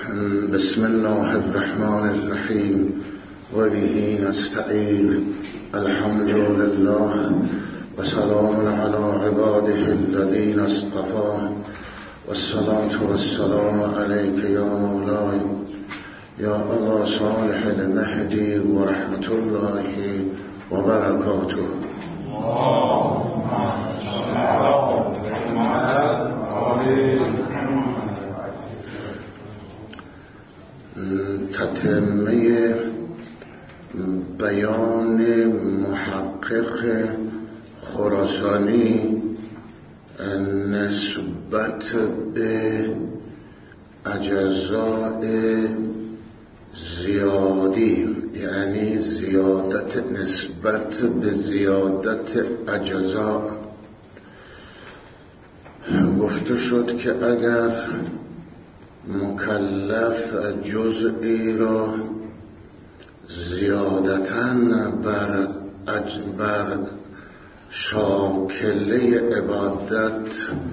بسم الله الرحمن الرحیم و به نستعین. الحمد لله و سلام علی عباده الذین اصطفى و الصلاة و السلام علیک یا مولای یا ابا صالح المهدی و رحمت الله و برکاته. تتمه بیان محقق خراسانی نسبت به اجزاء زیادی، یعنی زیادت نسبت به زیادت اجزاء. گفته شد که اگر مکلف جزئی را زیادتاً بر شاکله عبادت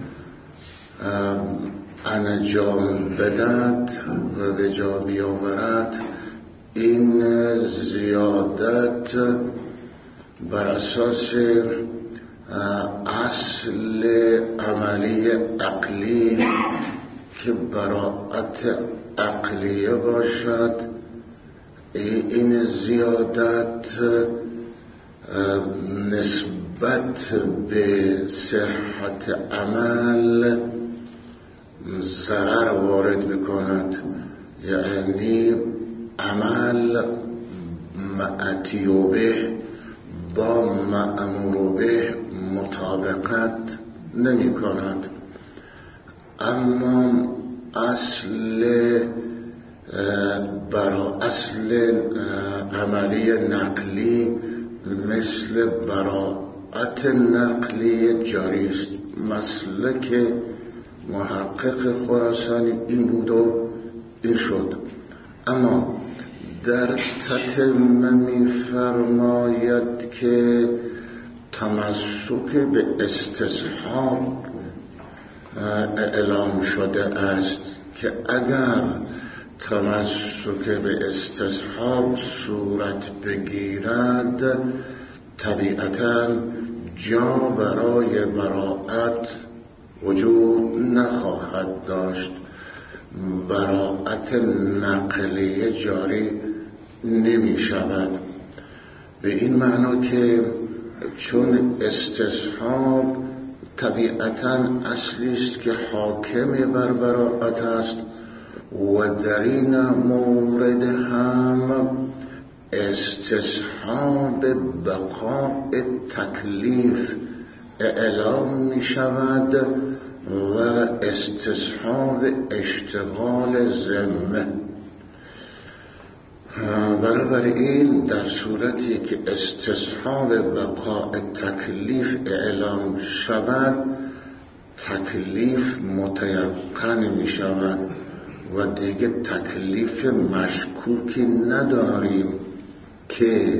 انجام بدهد و به جا بیاورد، این زیادت بر اساس اصل عملی عقلی که براءت عقلیه باشد، این زیادت نسبت به صحت عمل ضرر وارد میکند، یعنی عمل معتیوبه با مأمور به مطابقت نمی کند. اما اصل عملی نقلی مثل براءت نقلی جاری است. مسلک محقق خراسانی این بود و این شد. اما در تتمه می‌فرماید که تمسک به استصحاب اعلام شده است که اگر تمسک به استصحاب صورت بگیرد، طبیعتاً جا برای براءت وجود نخواهد داشت، براءت نقلیه جاری نمی شود. به این معنا که چون استصحاب طبیعتاً اصلی است که حاکم بر براءت است و در این مورد هم استصحاب بقاء تکلیف اعلام می شود و استصحاب اشتغال ذمه. بنابراین در صورتی که استصحاب بقاء تکلیف اعلام شود، تکلیف متیقن می شود و دیگه تکلیف مشکوکی نداریم که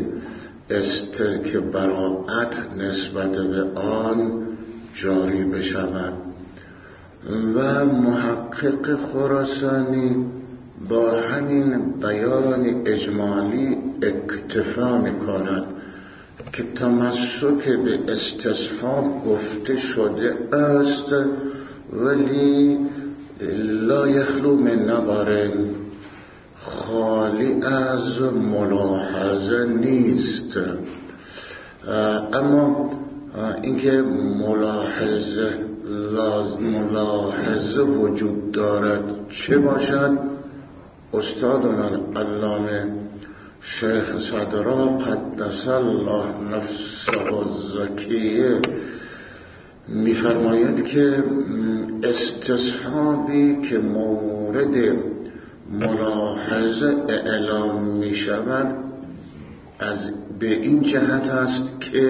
براءت نسبت به آن جاری بشود. و محقق خراسانی با همین بیان اجمالی اکتفا می‌کند که تمسک به استصحاب گفته شده است، ولی لا یخلو من نظر، خالی از ملاحظه نیست. اما اینکه ملاحظه وجود دارد چه باشد، استادنا علامه شیخ صدرا قدس الله نفسه الزکیه می‌فرماید که استصحابی که مورد ملاحظه اعلام می شود به این جهت است که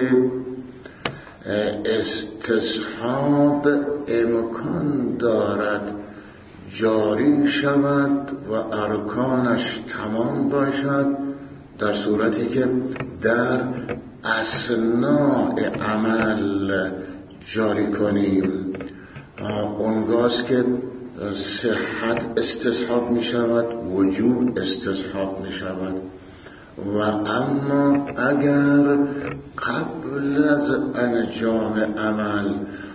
استصحاب امکان دارد جاری شود و ارکانش تمام باشد، در صورتی که در اثناء عمل جاری کنیم. اونگاست که صحت استصحاب می شود، وجود استصحاب می شود. و اما اگر قبل از انجام عمل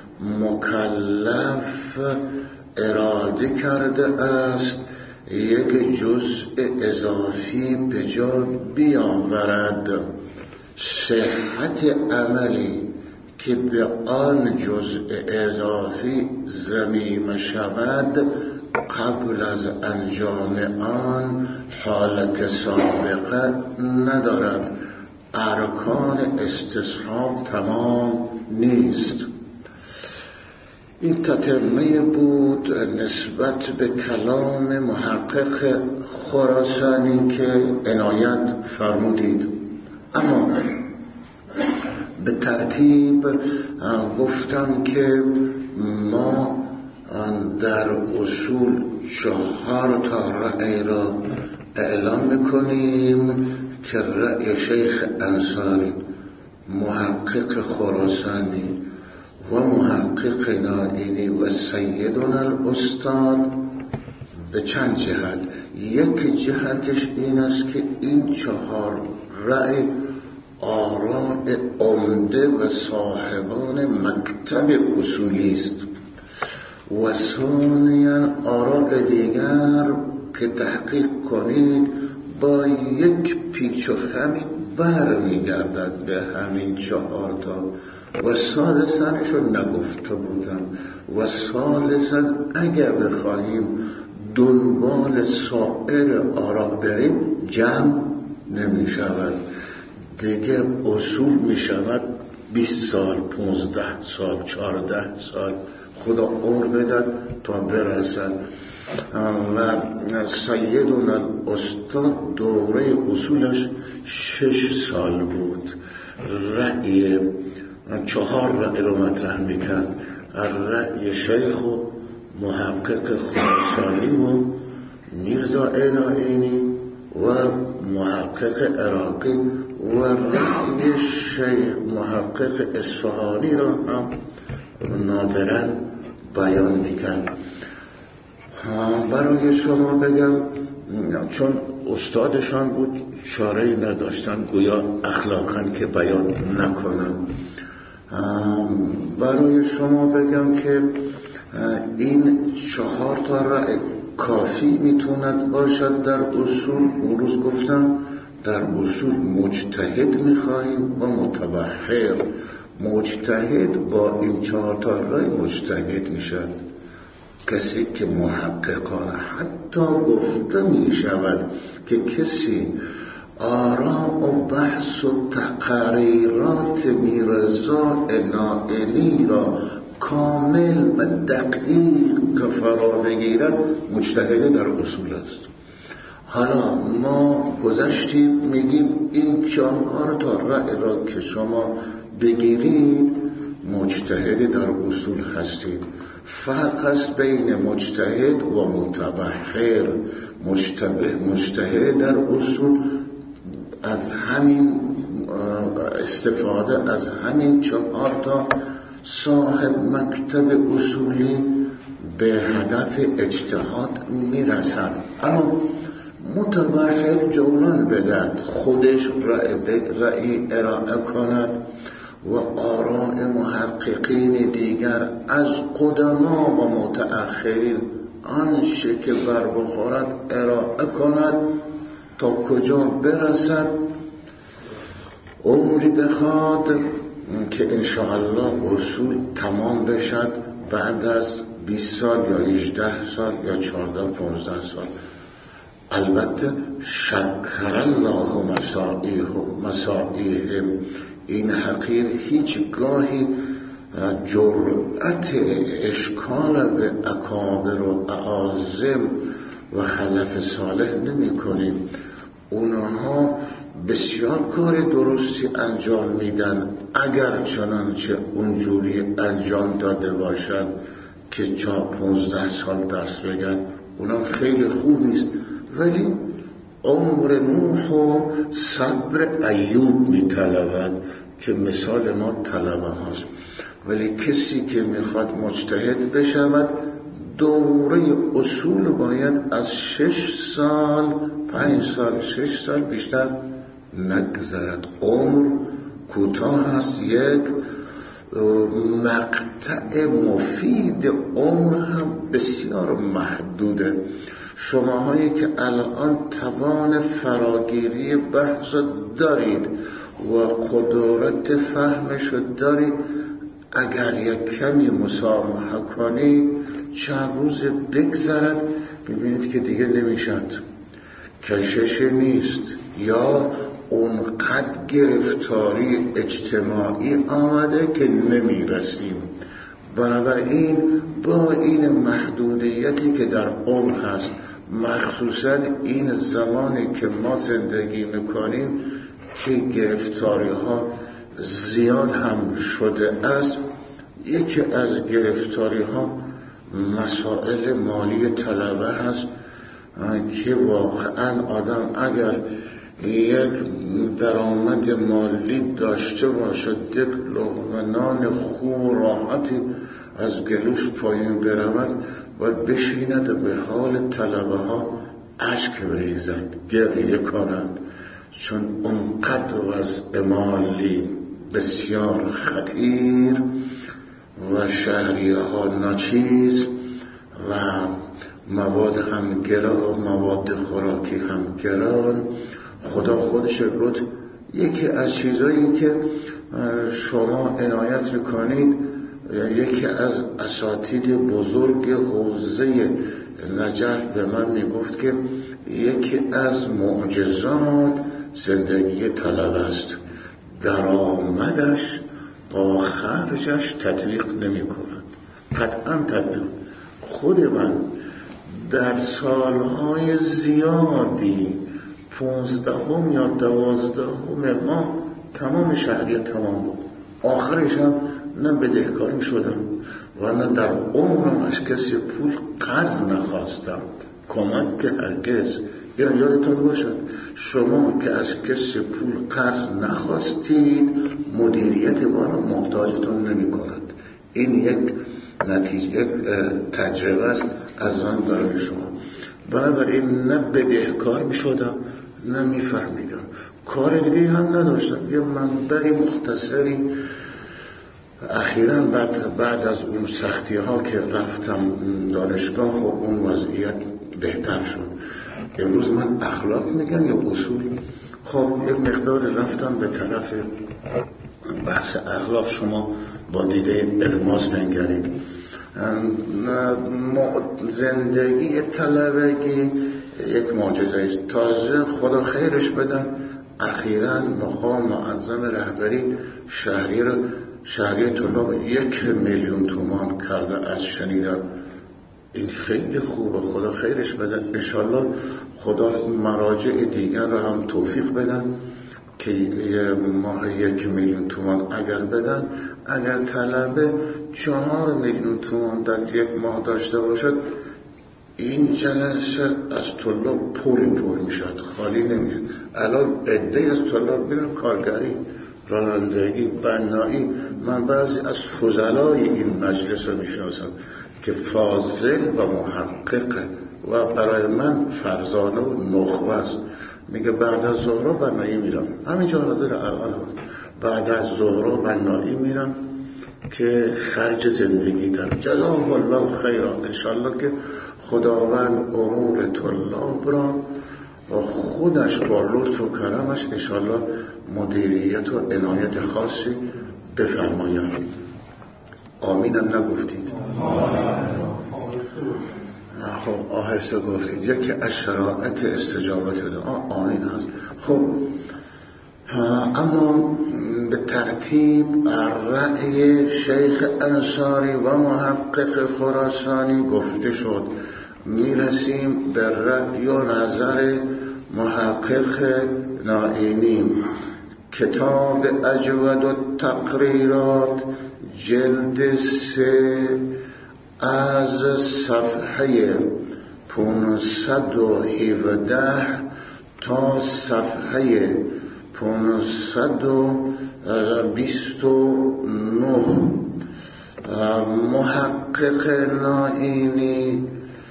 مکلف اراده کرده است یک جزء اضافی به جا بیاورد، صحت عملی که به آن جزء اضافی ضمیمه شود قبل از انجام آن حالت سابقه ندارد، ارکان استصحاب تمام نیست. این تتمه بود نسبت به کلام محقق خراسانی که عنایت فرمودید. اما به ترتیب گفتم که ما در اصول 4 رأی را اعلام میکنیم که رأی شیخ انصاری، محقق خراسانی و محقق نائینی و سیدنا الاستاد به چند جهت. یک جهتش این است که این 4 رأی آراء عمده و صاحبان مکتب اصولی است، و ثانیاً آراء دیگر که تحقیق کنید با یک پیچ و خمی برمیگردد به همین 4 تا. و ثالثاًشو نگفته بودم. و ثالثاً اگر بخواهیم دنبال سایر آراء بریم جمع نمی شود دیگه، اصول می شود 20 سال 15 سال 14 سال خدا عمر بدد تا برسد. و سیدنا الاستاد دوره اصولش 6 سال بود. رأی 4 رأی رو مطرح میکرد، رأی شیخ و محقق خراسانی و میرزا نائینی و محقق عراقی و رأی شیخ محقق اصفهانی را هم نادراً بیان میکرد. برای شما بگم چون استادشان بود چاره‌ای نداشتن گویا اخلاقاً که بیان نکنم. برای شما بگم که این 4 تا رأی کافی میتوند باشد در اصول. اون روز گفتم در اصول مجتهد میخواهیم و متبحر. مجتهد با این 4 تا رأی مجتهد میشد، کسی که محققانه حتی گفته میشود که کسی آراء و بحث و تقریرات میرزا نائینی را کامل و دقیق فرا بگیرد مجتهد در اصول است. حالا ما گذشتیم میگیم این 4 تا رأی را که شما بگیرید مجتهد در اصول هستید. فرق است بین مجتهد و متبحر. مجتهد در اصول از همین استفاده از همین 4 تا صاحب مکتب اصولی به هدف اجتهاد میرسد. اما متبحر جولان بدهد، خودش رأی ارائه کند و آراء محققین دیگر از قدما و متأخرین آنچه که بر بخورد ارائه کند تا کجا برسد. عمری بخواد که انشاءالله اصول تمام بشد بعد از 20 سال یا 18 سال یا 14-15 سال. البته شکر الله مساعیهم، این حقیر هیچگاهی جرأت اشکال به اکابر و اعاظم و خلف صالح نمی کنیم. اونها بسیار کار درستی انجام میدن، اگر چنانچه اونجوری انجام داده باشد که 15 سال درس بگن اونم خیلی خوب نیست، ولی عمر نوح و صبر ایوب میطلبد که مثال ما طلبه هاست. ولی کسی که میخواد مجتهد بشود دوره اصول باید از 6 سال 5 سال 6 سال بیشتر نگذرد. عمر کوتاه است، یک مقطع مفید عمر هم بسیار محدوده. شماهایی که الان توان فراگیری بحث دارید و قدرت فهمش دارید، اگر یک کمی مسامحه کنید چند روز بگذرد ببینید که دیگه نمیشد، کشش نیست یا اونقدر گرفتاری اجتماعی آمده که نمیرسیم. بنابراین با این محدودیتی که در عمر هست، مخصوصا این زمانی که ما زندگی میکنیم که گرفتاری ها زیاد هم شده است، یکی از گرفتاری ها مسائل مالی طلبه هست که واقعا آدم اگر یک درآمد مالی داشته باشد، یک لقمه نان خوب و راحتی از گلوش پایین برود و بشیند به حال طلبه ها اشک بریزد، گریه کند، چون اونقدر وضع مالی بسیار خطیر و شهریه ها ناچیز و مواد هم گران، مواد خوراکی هم گران. خدا خودش گفت یکی از چیزایی که شما عنایت میکنید، یکی از اساتید بزرگ حوزه نجف به من میگفت که یکی از معجزات زندگی طلب است، درآمدش با خرجش تطبیق نمی کند. قطعا تطبیق. خود من در سالهای زیادی 15 یا 12 ماه تمام شهریه تمام بود، آخرش هم نه بدهکاری شدم و نه در عمرم از کسی پول قرض نخواستم، کمک که هرگز. این یادتون باشد شما که از کسی پول قرض نخواستید مدیریت بالا محتاجتون نمی کند. این یک نتیجه، یک تجربه است از من برای شما. بنابراین نه بدهکار می شدم نه می فهمیدم، کار دیگه هم نداشتم. یه منبری مختصری اخیراً بعد از اون سختی ها که رفتم دانشگاه و اون وضعیت بهتر شد. امروز من اخلاق میگم یا اصول؟ خب یک مقدار رفتم به طرف بحث اخلاق. شما با دیده الماس بنگرید. زندگی طلبگی یک معجزه است. تازه خدا خیرش بدن اخیراً مقام معظم رهبری شهریه طلاب 1,000,000 تومان کرده از شنیدم. این خیلی خوبه، خدا خیرش بدن. انشالله خدا مراجع دیگر را هم توفیق بدن که ماه 1,000,000 تومان اگر بدن، اگر طلبه 4,000,000 تومان در یک ماه داشته باشد، این جلسه از طلاب پر میشد، خالی نمیشد. الان عده از طلاب میرن کارگری، رانندگی، بنایی. من بعضی از فضلای این مجلس رو میشناسم که فاضل و محقق و برای من فرزانه و نخبه است. میگه بعد از ظهر بنایی میرم، همینجا حاضر الان هست، بعد از ظهر بنایی میرم که خرج زندگی دارم. جزاه الله خیرا. انشالله که خداوند امور طلاب را و خودش با لطف و کرمش انشالله مدیریت و عنایت خاصی بفرماید. آمینم نگفتید؟ خب آهسته گفتید. یکی از شرایط استجابت دعا آمین هست. خب اما به ترتیب رأی شیخ انصاری و محقق خراسانی گفته شد، میرسیم به رأی و نظر محقق نائینی. کتاب اجود التقریرات جلد 3 از صفحه 517 تا صفحه 529 محقق نائینی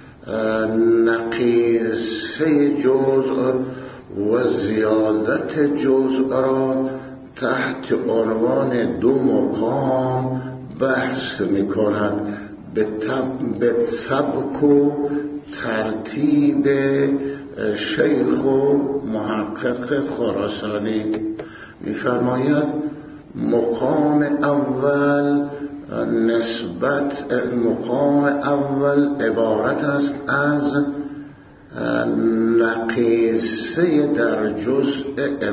نقیصه جزء و زیادت جزء را تحت عنوان دو مقام بحث می کند به سبک و ترتیب شیخ و محقق خراسانی. می فرماید مقام اول عبارت است از نقیصه در جزء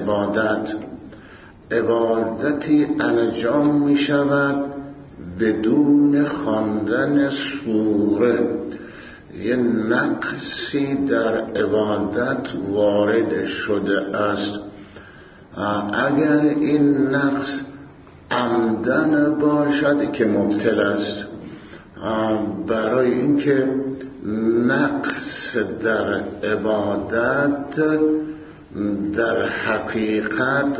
عبادتی انجام می شود بدون خواندن سوره. یه نقصی در عبادت وارد شده است. اگر این نقص عمدن باشد که مبتل است، برای اینکه نقص در عبادت در حقیقت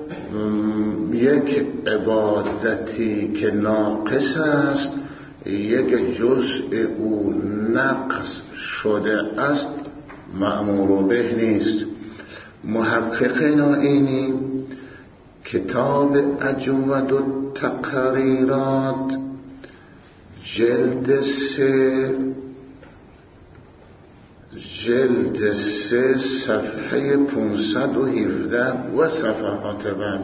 یک عبادتی که ناقص است، یک جزء او نقص شده است، مأمور به نیست. محقق نائینی کتاب اجود التقریرات جلد 3 صفحه 517 و صفحات بعد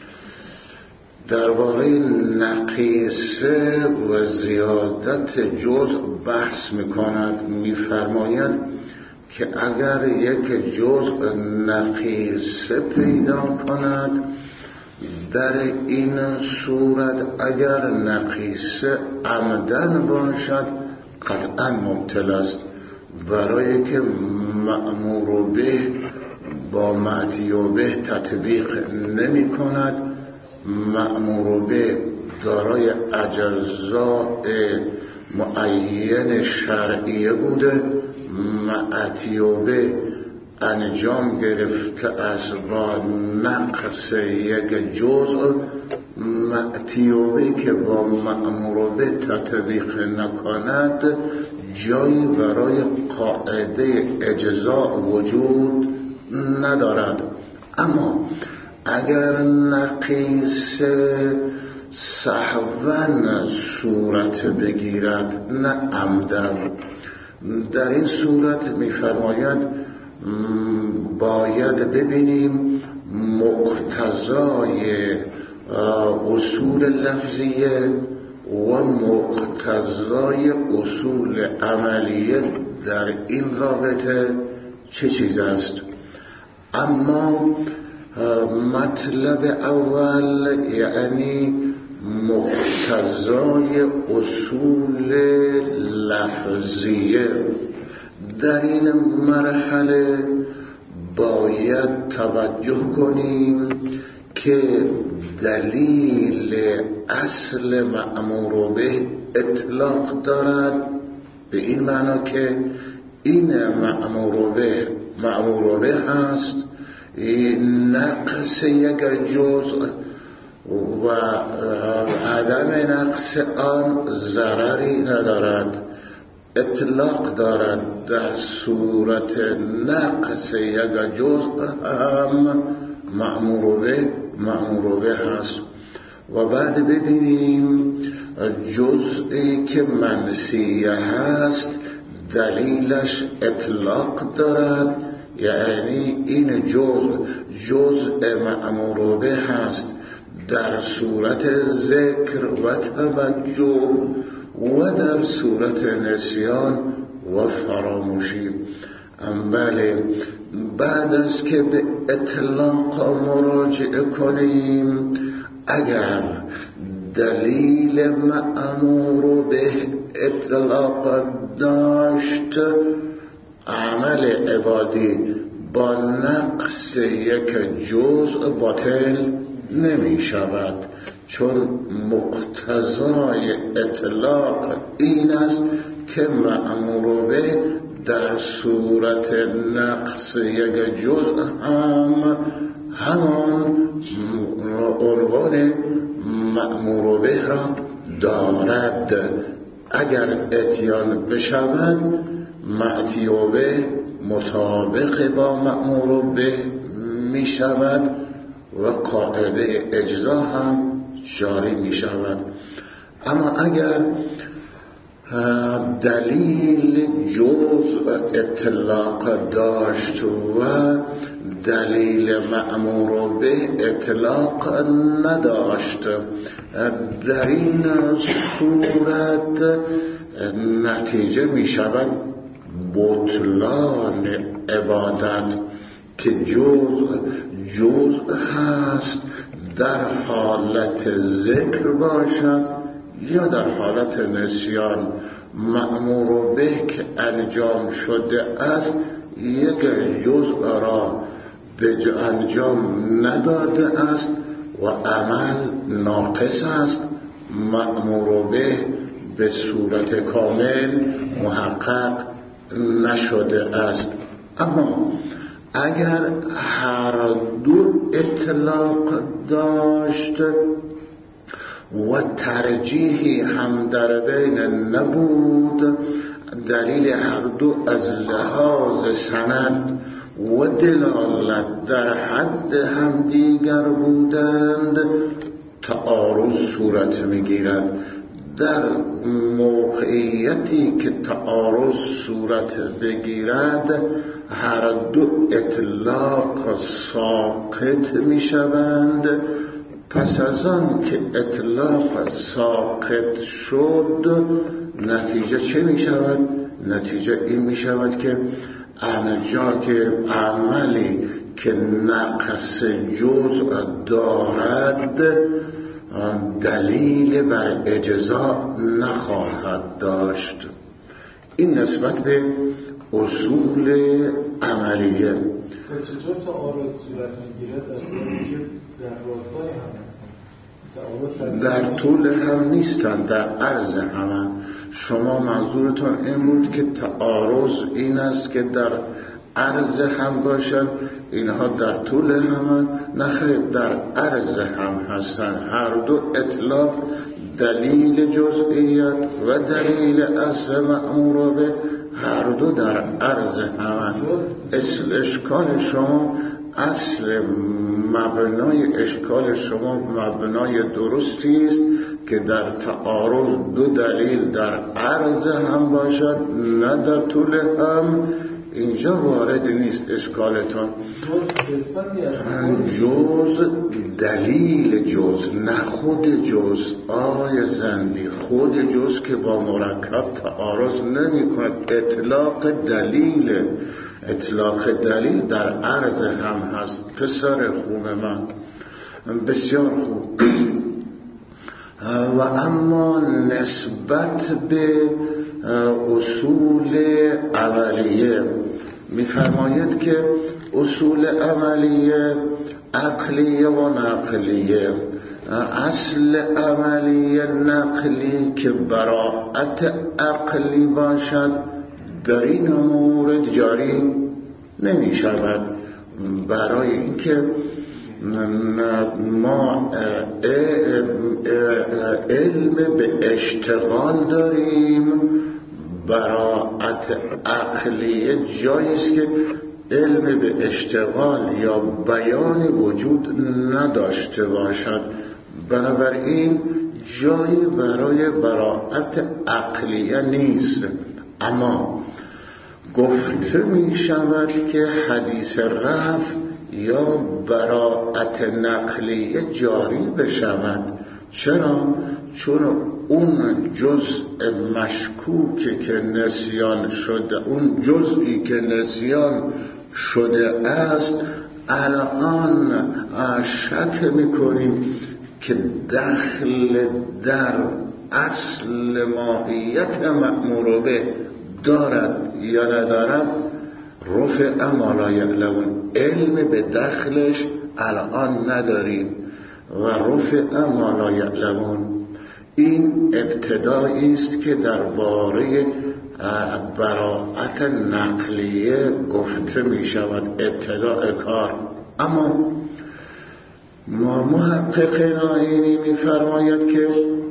درباره نقیصه و زیادت جزء بحث می‌کند. می‌فرماید که اگر یک جزء نقیصه پیدا کند، در این صورت اگر نقیصه عمدن باشد قطعا مبتل است، برای که مأمور به با معتی به تطبیق نمی کند. مأمور به دارای اجزاء معین شرعیه بوده، معتی به انجام گرفته از با نقص یک جزء. معتی به که با مأمور به تطبیق نکند جایی برای قاعده اجزاء وجود ندارد. اما اگر نقیصه سهواً صورت بگیرد نه عمدن، در این صورت می‌فرماید باید ببینیم مقتضای اصول لفظیه و مقتضای اصول عملیه در این رابطه چه چیز است. اما مطلب اول یعنی مقتضای اصول لفظیه، در این مرحله باید توجه کنیم که دلیل اصل مأمور به اطلاق دارد، به این معنا که این مأمور به هست، نقص یک جزء و عدم نقص آن ضرری ندارد، اطلاق دارد. در صورت نقص یک جزء هم مأمور به هست. و بعد ببینیم جزئی که منسیه هست دلیلش اطلاق دارد، یعنی این جزء مأمور به هست در صورت ذکر و توجه و در صورت نسیان و فراموشی. بله، بعد از که به اطلاق مراجعه کنیم، اگر دلیل مأمور به اطلاق داشت، عمل عبادی با نقص یک جزء باطل نمی شود، چون مقتضای اطلاق این است که مأمور به در صورت نقص یک جزء همان عنوان مأمور به را دارد اگر اتیان بشود معتیو به مطابق با مأمور به می شود و قاعده اجزا هم جاری می شود. اما اگر دلیل جزء اطلاق داشت و دلیل مأمور به اطلاق نداشت، در این صورت نتیجه می شود بطلان عبادت که جزء هست در حالت ذکر باشد یا در حالت نسیان. مأمور به که انجام شده است یک جزء را به انجام نداده است و عمل ناقص است، مأمور به صورت کامل محقق نشده است. اما اگر هر دو اطلاق داشت و ترجیحی هم در بین نبود، دلیل هر دو از لحاظ سند و دلالت در حد هم دیگر بودند، تعارض صورت میگیرد. در موقعیتی که تعارض صورت بگیرد هر دو اطلاق ساقط می شوند. پس از آن که اطلاق ساقط شد نتیجه چه می شود؟ نتیجه این می شود که آنجا که عملی که نقص جزء دارد دلیل بر اجزا نخواهد داشت. این نسبت به اصول عملیه. چطور تعارض صورت میگیره در راستای هم هستن؟ در طول هم نیستن، در عرض هم. شما منظورتون این بود که تعارض این است که در عرض هم باشن، اینها در طول هم نخیر، در عرض هم هستن. هر دو اطلاق دلیل جزئیت و دلیل اصل مأمور به هر دو در عرض هم. اصل اشکال شما، اصل مبنای اشکال شما مبنای درستی است که در تعارض دو دلیل در عرض هم باشد نه در طول هم. اینجا وارد نیست اشکالتون. جز دلیل جز، نه خود جز. آقای زندی خود جز که با مرکب تعارض نمی کند. اطلاق دلیل در عرض هم هست. پسر خوب من، بسیار خوب. و اما نسبت به اصول عملیه می‌فرماید که اصول عملیه عقلیه و نقلیه. اصل عملیه نقلی که براءت عقلی باشد در این مورد جاری نمی شود، برای اینکه ما علم به اشتغال داریم. براءت عقلیه جاییست که علم به اشتغال یا بیان وجود نداشته باشد، بنابراین جایی برای براءت عقلیه نیست. اما گفته می شود که حدیث رفع یا براءت نقلیه جاری بشود. چرا؟ چون اون جزء مشکوکی که نسیان شده، اون جزئی که نسیان شده است، الان شک میکنیم که دخل در اصل ماهیت مأمور به دارد یا ندارد. رفع ما لا یعلمون، علم به دخلش الان نداریم و رفع ما لا یعلمون. این ابتدایی است که درباره براءت نقلیه گفته می شود، ابتداء کار. اما محقق آیینی می فرماید که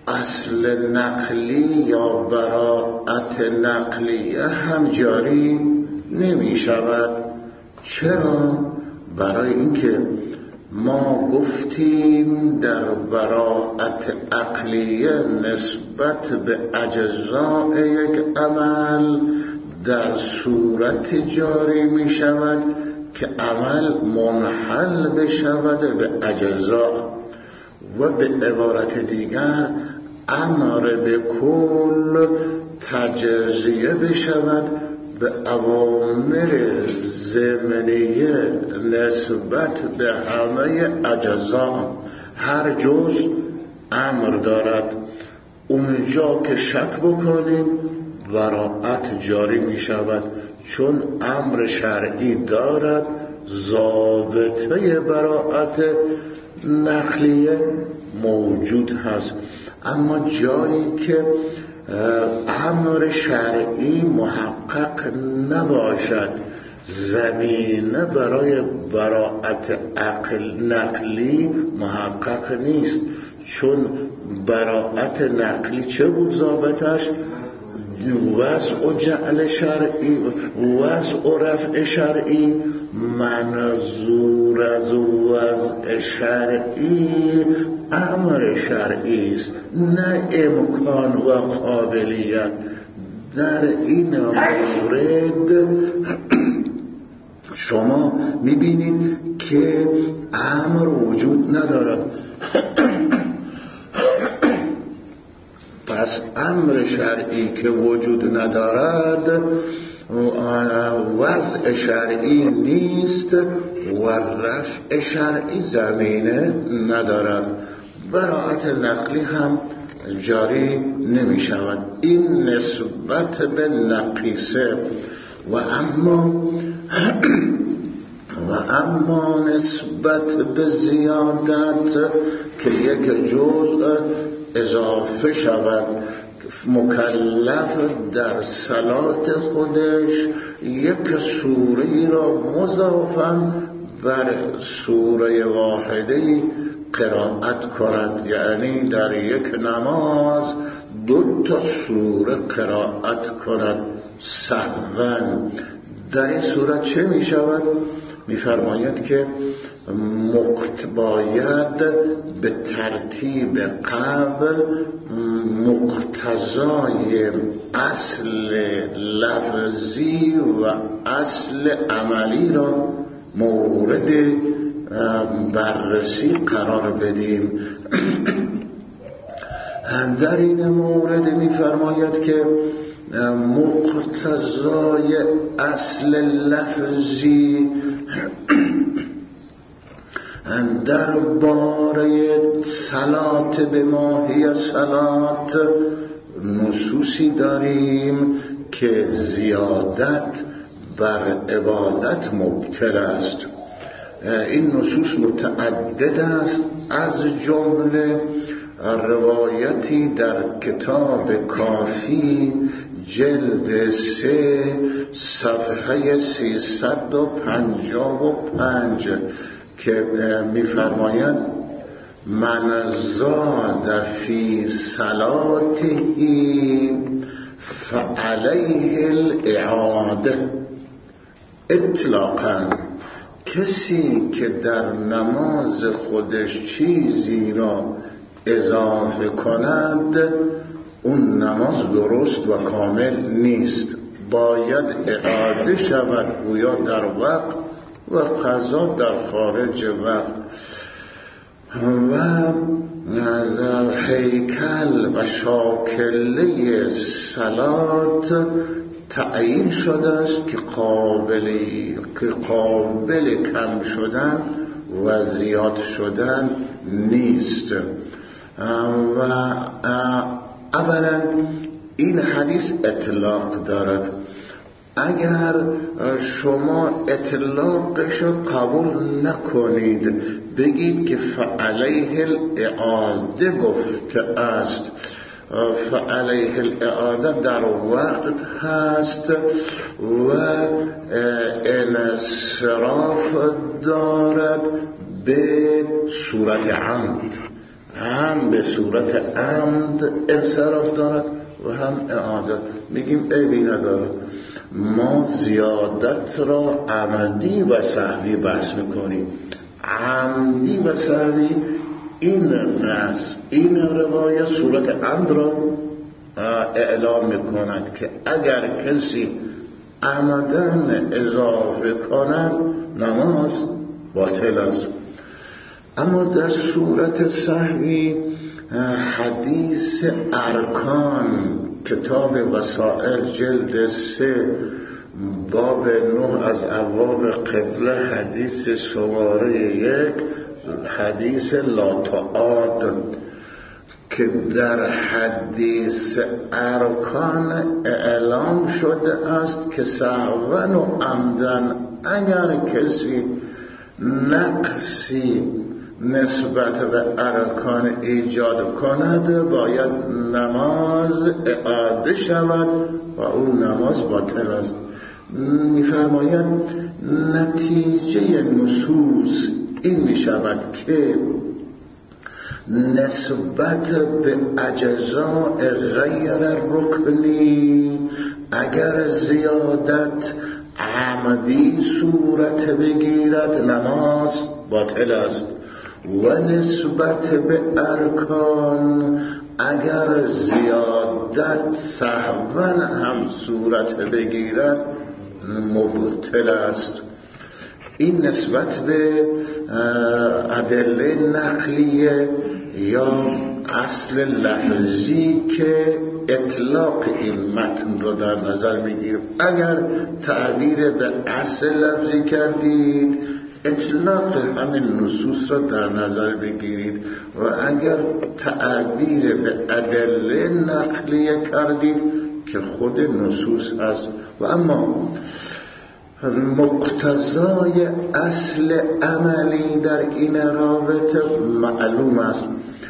اصل نقلی یا براءت نقلیه هم جاری نمی شود. چرا؟ برای اینکه ما گفتیم در براءت عقلیه نسبت به اجزاء یک عمل در صورت جاری می شود که عمل منحل بشود به اجزاء، و به عبارت دیگر امر به کل تجزیه بشود به اوامر ضمنیه نسبت به همه اجزاء. هر جز امر دارد، اونجا که شک بکنیم براءت جاری می شود، چون امر شرعی دارد ضابطه براءت نقلیه موجود هست. اما جایی که امر شرعی محقق نباشد، زمینه برای براءت نقلی محقق نیست، چون براءت نقلی چه بود ضابطش؟ وضع و جعل شرعی، وضع و رفع شرعی. منظور از وضع شرعی امر شرعی است، نه امکان و قابلیت. در این مورد شما میبینید که امر وجود ندارد. پس امر شرعی که وجود ندارد وضع شرعی نیست و رفع شرعی زمینه ندارد. براءت نقلی هم جاری نمی شود. این نسبت به نقیصه. و اما نسبت به زیادت که یک جزء اضافه شود، مکلف در صلات خودش یک سوره را مضافاً بر سوره واحده قرائت کند، یعنی در یک نماز 2 سوره قرائت کند سهواً. در این صورت چه می شود؟ می فرماید که باید به ترتیب قبل مقتضای اصل لفظی و اصل عملی را مورد بررسی قرار بدیم. در این مورد می فرماید که مقتضای اصل لفظی در باره صلات به ماهی صلات نصوصی داریم که زیادت بر عبادت مبطل است. این نصوص متعدد است، از جمله روایتی در کتاب کافی جلد 3 صفحه 355 که می‌فرماید من زاد فی صلاته فعلیه الاعاده. اطلاقاً کسی که در نماز خودش چیزی را اضافه کند اون نماز درست و کامل نیست، باید اعاده شود، گویا در وقت و قضا در خارج وقت. و از هیکل و شاکله صلات تعیین شده است که قابل کم شدن و زیاد شدن نیست. و اولا این حدیث اطلاق دارد. اگر شما اطلاقش رو قبول نکنید، بگید که فعلیه الاعاده گفته است، فعلیه الاعاده در وقت هست و انصراف دارد به صورت عمد. هم به صورت عمد انصراف دارد و هم اعادت. میگیم عیبی نداره. ما زیادت را عمدی و سهوی بحث میکنیم. عمدی و سهوی این نص، این روایت صورت عمد را اعلام میکند که اگر کسی عمدن اضافه کند نماز باطل است. اما در صورت سهوی حدیث ارکان کتاب وسائل جلد 3 باب 9 از ابواب قبله حدیث شماره 1 حدیث لا تعاد که در حدیث ارکان اعلام شده است که سهوا و عمدن اگر کسی نقصی نسبت به ارکان ایجاد کند باید نماز اعاده شود و اون نماز باطل است. می‌فرماید نتیجه نصوص این می‌شود که نسبت به اجزاء غیر رکنی اگر زیادت عمدی صورت بگیرد نماز باطل است و نسبت به ارکان اگر زیادت سهوا هم صورت بگیرد مبطل است. این نسبت به ادله نقلیه یا اصل لفظی که اطلاق این متن رو در نظر میگیریم. اگر تعبیر به اصل لفظی کردید اطلاق همین نصوص را در نظر بگیرید و اگر تعبیر به ادله نقلیه کردید که خود نصوص هست. و اما مقتضای اصل عملی در این رابطه معلوم است.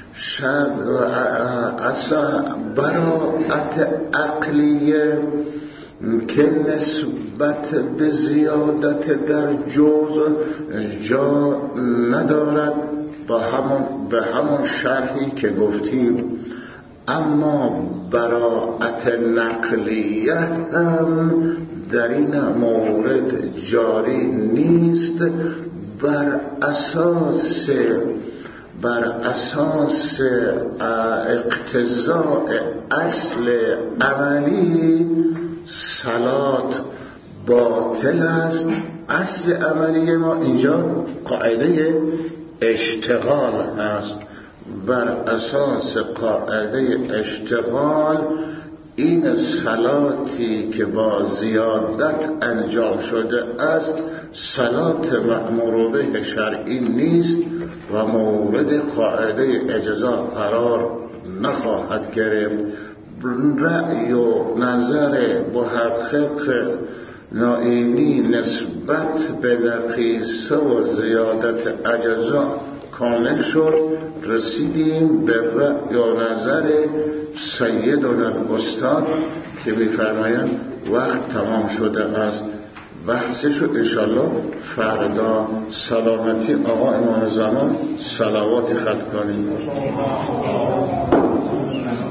براءت عقلیه که نسبت به زیادت در جزء جا ندارد به همون شرحی که گفتیم. اما براءت نقلیه هم در این مورد جاری نیست. بر اساس اقتضاء اصل عملی صلات باطل است. اصل عملی ما اینجا قاعده اشتغال هست. بر اساس قاعده اشتغال این صلاتی که با زیادت انجام شده است صلات مأمور به شرعی نیست و مورد قاعده اجزا قرار نخواهد گرفت. رأی و نظر محقق نائینی نسبت به نقیصه و زیادت اجزا کامل شد. رسیدیم به رأی و نظر سیدنا الاستاد که می‌فرمایند وقت تمام شده است. بحثشو انشالله فردا سلامتی آقا امام زمان صلوات ختم کنیم.